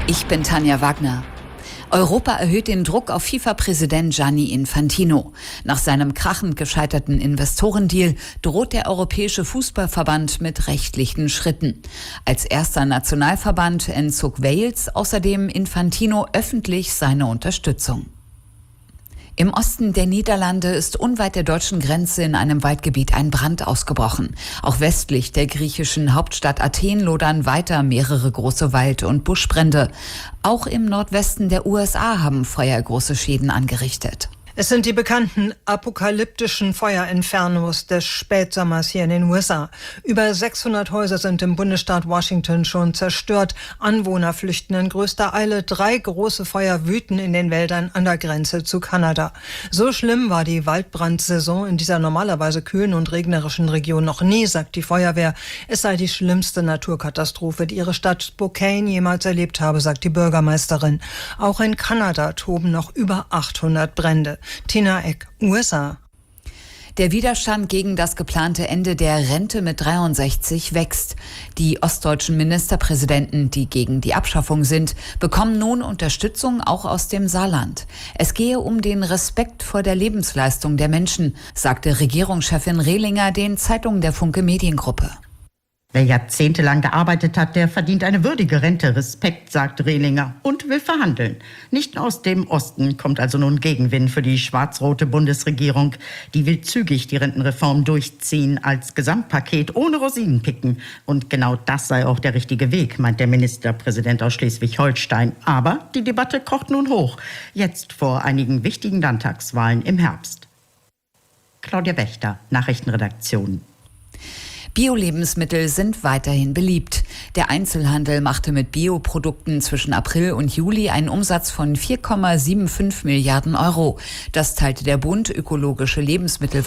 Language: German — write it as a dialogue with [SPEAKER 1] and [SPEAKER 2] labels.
[SPEAKER 1] Ich bin Tanja Wagner. Europa erhöht den Druck auf FIFA-Präsident Gianni Infantino. Nach seinem krachend gescheiterten Investorendeal droht der Europäische Fußballverband mit rechtlichen Schritten. Als erster Nationalverband entzog Wales außerdem Infantino öffentlich seine Unterstützung. Im Osten der Niederlande ist unweit der deutschen Grenze in einem Waldgebiet ein Brand ausgebrochen. Auch westlich der griechischen Hauptstadt Athen lodern weiter mehrere große Wald- und Buschbrände. Auch im Nordwesten der USA haben Feuer große Schäden angerichtet.
[SPEAKER 2] Es sind die bekannten apokalyptischen Feuerinfernos des Spätsommers hier in den USA. Über 600 Häuser sind im Bundesstaat Washington schon zerstört. Anwohner flüchten in größter Eile. 3 große Feuer wüten in den Wäldern an der Grenze zu Kanada. So schlimm war die Waldbrandsaison in dieser normalerweise kühlen und regnerischen Region noch nie, sagt die Feuerwehr. Es sei die schlimmste Naturkatastrophe, die ihre Stadt Spokane jemals erlebt habe, sagt die Bürgermeisterin. Auch in Kanada toben noch über 800 Brände. Tina Eck, USA.
[SPEAKER 1] Der Widerstand gegen das geplante Ende der Rente mit 63 wächst. Die ostdeutschen Ministerpräsidenten, die gegen die Abschaffung sind, bekommen nun Unterstützung auch aus dem Saarland. Es gehe um den Respekt vor der Lebensleistung der Menschen, sagte Regierungschefin Rehlinger den Zeitungen der Funke Mediengruppe.
[SPEAKER 3] Wer jahrzehntelang gearbeitet hat, der verdient eine würdige Rente. Respekt, sagt Rehlinger und will verhandeln. Nicht aus dem Osten kommt also nun Gegenwind für die schwarz-rote Bundesregierung. Die will zügig die Rentenreform durchziehen als Gesamtpaket ohne Rosinenpicken. Und genau das sei auch der richtige Weg, meint der Ministerpräsident aus Schleswig-Holstein. Aber die Debatte kocht nun hoch. Jetzt vor einigen wichtigen Landtagswahlen im Herbst. Claudia Wächter, Nachrichtenredaktion.
[SPEAKER 1] Bio-Lebensmittel sind weiterhin beliebt. Der Einzelhandel machte mit Bioprodukten zwischen April und Juli einen Umsatz von 4,75 Milliarden Euro. Das teilte der Bund Ökologische Lebensmittel